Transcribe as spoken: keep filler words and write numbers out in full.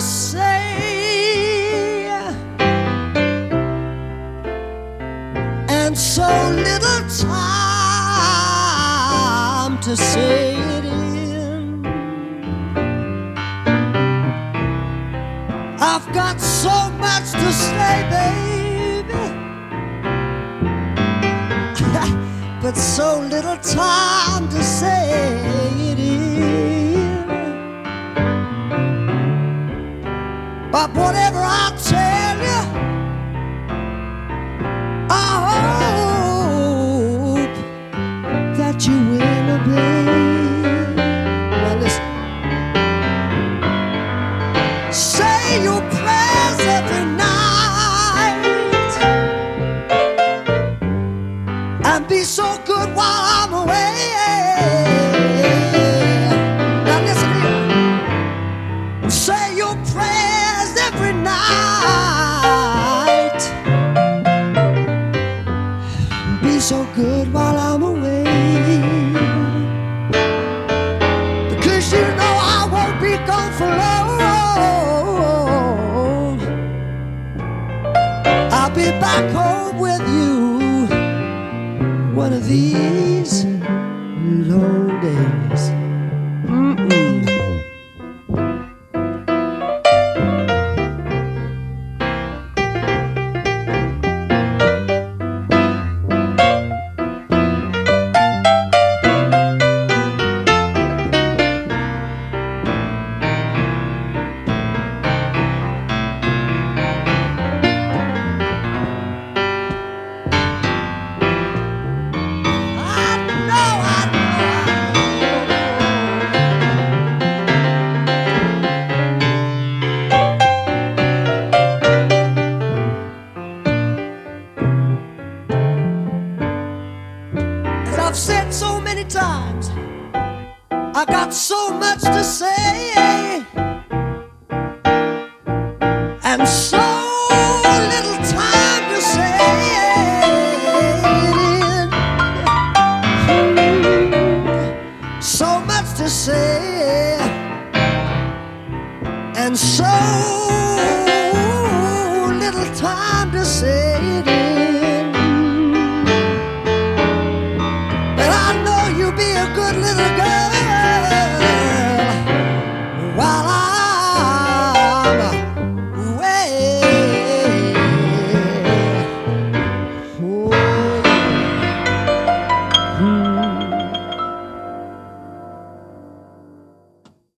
say, and so little time to say it in. I've got so much to say, baby, but so little time to say it in. But whatever I tell you, I hope that you will obey. Now listen. Say your prayers every night and be so good while I'm away. Now listen here. Say your prayers every night. Be so good while I'm away, because you know I won't be gone for long. I'll be back home with you one of these long days. Mm-mm. I've said so many times, I got so much to say, and so little time to say it in. So much to say, and so little time to say it in. You be a good little girl while I'm